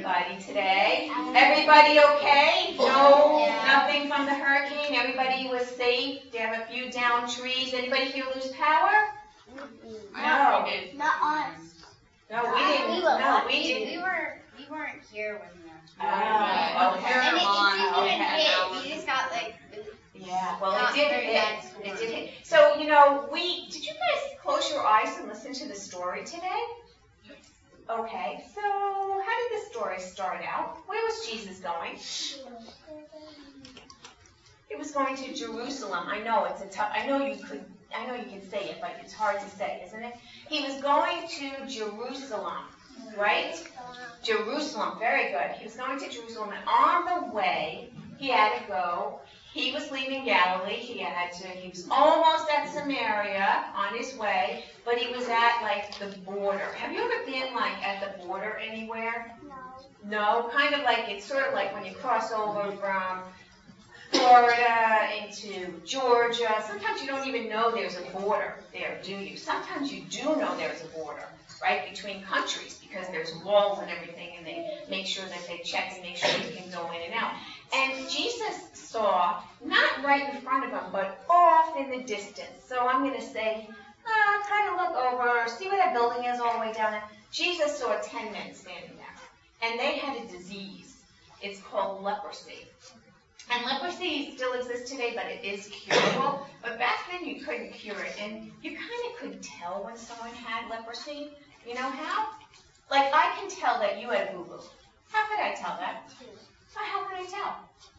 everybody today? Everybody okay? No, nothing from the hurricane? Everybody was safe? Do you have a few downed trees? Anybody here lose power? No. Not us. No, we didn't. No, we didn't. We weren't here when the. Okay. And it didn't hit. We just got like. Yeah, well, it did hit. It did hit. So, did you guys close your eyes and listen to the story today? Okay, so how did the story start out? Where was Jesus going? He was going to Jerusalem. I know it's a tough. I know you can say it, but it's hard to say, isn't it? He was going to Jerusalem, right? Jerusalem, very good. He was going to Jerusalem, and on the way, he had to go. He was leaving Galilee. He was almost at Samaria on his way, but he was at the border. Have you ever been at the border anywhere? No. No? Kind of it's sort of like when you cross over from Florida into Georgia. Sometimes you don't even know there's a border there, do you? Sometimes you do know there's a border, right, between countries because there's walls and everything, and they make sure that they check and make sure you can go in and out. And Jesus saw, not right in front of him, but off in the distance. So I'm going to say, kind of look over, see where that building is all the way down there. Jesus saw 10 men standing there, and they had a disease. It's called leprosy. And leprosy still exists today, but it is curable. But back then you couldn't cure it, and you kind of could tell when someone had leprosy. You know how? I can tell that you had boo-boo. How could I tell that? How can I tell?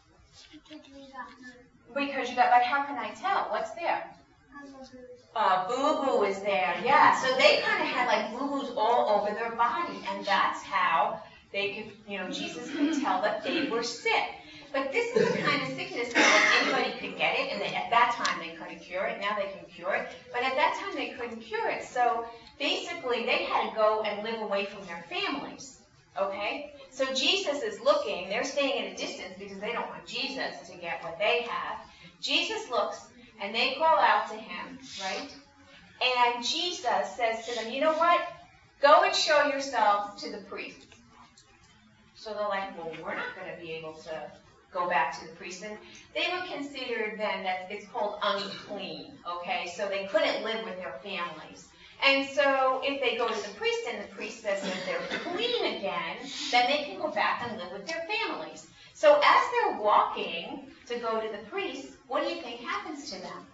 Because you got, but how can I tell? What's there? Boo-boo is there, yeah. So they kind of had boo-boos all over their body, and that's how they could, Jesus could tell that they were sick. But this is the kind of sickness that anybody could get it, and at that time they couldn't cure it. Now they can cure it, but at that time they couldn't cure it. So basically they had to go and live away from their families. Okay? So Jesus is looking. They're staying at a distance because they don't want Jesus to get what they have. Jesus looks, and they call out to him, right? And Jesus says to them, you know what? Go and show yourselves to the priests. So they're like, well, we're not going to be able to go back to the priest. And they were considered then that it's called unclean, okay? So they couldn't live with their families. And so if they go to the priest and the priest says that they're clean again, then they can go back and live with their families. So as they're walking to go to the priest, what do you think happens to them?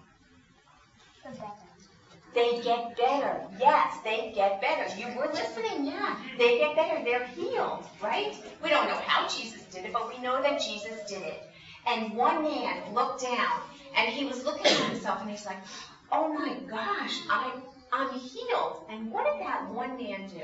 They get better. Yes, they get better. You were listening, yeah. They get better. They're healed, right? We don't know how Jesus did it, but we know that Jesus did it. And one man looked down, and he was looking at himself, and he's like, oh my gosh, I'm healed. And what did that one man do?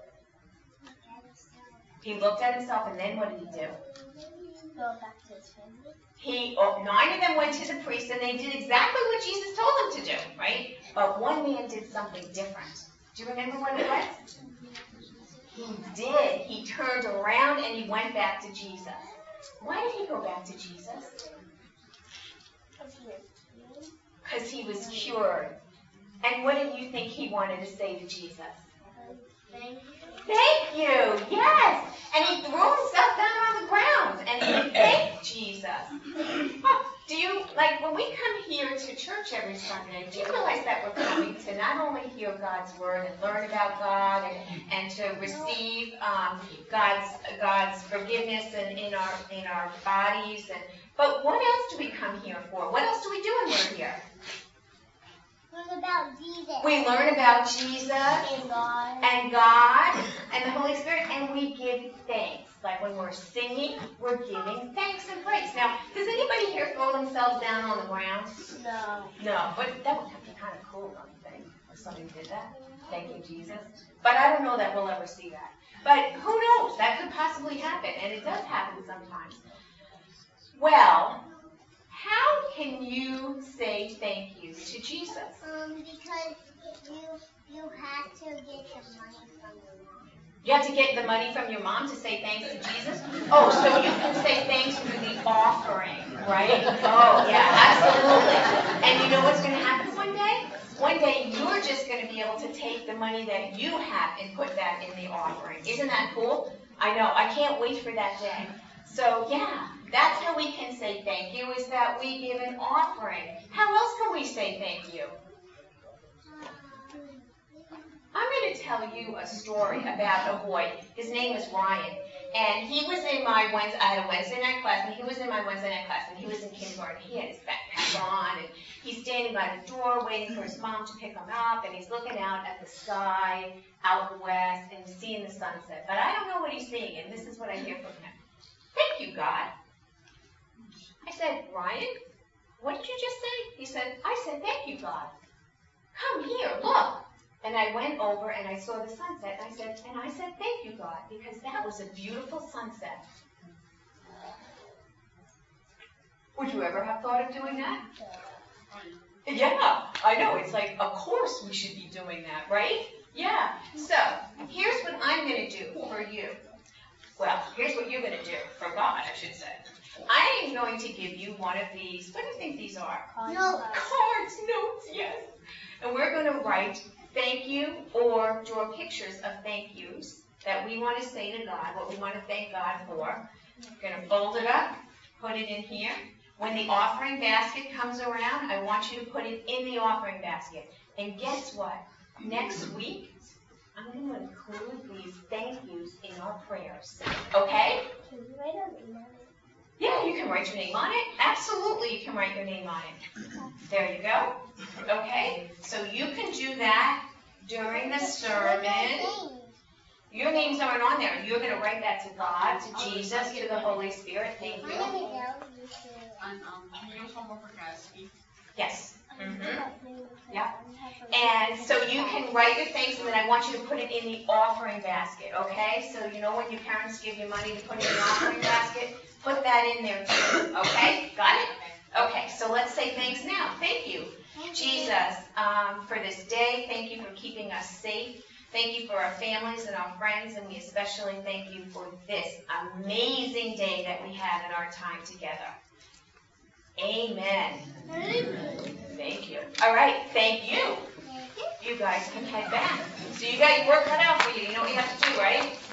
He looked at himself, and then what did he do? Go back to his family. 9 of them went to the priest, and they did exactly what Jesus told them to do, right? But one man did something different. Do you remember what it was? He did. He turned around, and he went back to Jesus. Why did he go back to Jesus? Because he was cured. And what did you think he wanted to say to Jesus? Thank you. Thank you, yes. And he threw himself down on the ground and he thanked Jesus. Do you, when we come here to church every Sunday, do you realize that we're coming to not only hear God's word and learn about God and to receive God's forgiveness in our bodies, but what else do we come here for? What else do we do when we're here? Learn about Jesus. We learn about Jesus And God. And God and the Holy Spirit, and we give thanks. Like when we're singing, we're giving thanks and praise. Now, does anybody here throw themselves down on the ground? No. No, but that would be kind of cool, don't you think, if somebody did that? Thank you, Jesus. But I don't know that we'll ever see that. But who knows? That could possibly happen, and it does happen sometimes. Well, how can you say thank you to Jesus? Because you have to get the money from your mom. You have to get the money from your mom to say thanks to Jesus? Oh, so you can say thanks through the offering, right? Oh, yeah, absolutely. And you know what's going to happen one day? One day you're just going to be able to take the money that you have and put that in the offering. Isn't that cool? I know, I can't wait for that day. So yeah, that's how we can say thank you, is that we give an offering. How else can we say thank you? I'm going to tell you a story about a boy. His name is Ryan. And he was in my Wednesday, I had a Wednesday night class, and he was in my Wednesday night class, and he was in kindergarten. He had his backpack on, and he's standing by the door waiting for his mom to pick him up, and he's looking out at the sky, out west, and seeing the sunset. But I don't know what he's seeing, and this is what I hear from him. Thank you, God. I said, Ryan, what did you just say? He said, I said, thank you, God. Come here, look. And I went over and I saw the sunset, and I said, thank you, God, because that was a beautiful sunset. Would you ever have thought of doing that? Yeah, I know. It's like, of course we should be doing that, right? Yeah. So, here's what I'm going to do for you. Well, here's what you're going to do for God, I should say. I am going to give you one of these. What do you think these are? Cards, notes, yes. And we're going to write thank you or draw pictures of thank yous that we want to say to God, what we want to thank God for. We're going to fold it up, put it in here. When the offering basket comes around, I want you to put it in the offering basket. And guess what? Next week, I'm going to include these thank yous in our prayers. Okay? Can you write a name on it? Yeah, you can write your name on it. Absolutely, you can write your name on it. There you go. Okay? So you can do that during the sermon. Your names aren't on there. You're going to write that to God, to Jesus, to the Holy Spirit. Thank you. Can you use one more for Cassie? Yes. Yeah. And so you can write your thanks, and then I want you to put it in the offering basket, okay? So you know when your parents give you money to put in the offering basket? Put that in there too, okay? Got it? Okay, so let's say thanks now. Thank you, Jesus, for this day. Thank you for keeping us safe. Thank you for our families and our friends, and we especially thank you for this amazing day that we had in our time together. Amen. Thank you. All right, thank you. You guys can head back. So you got your work cut out for you. You know what you have to do, right?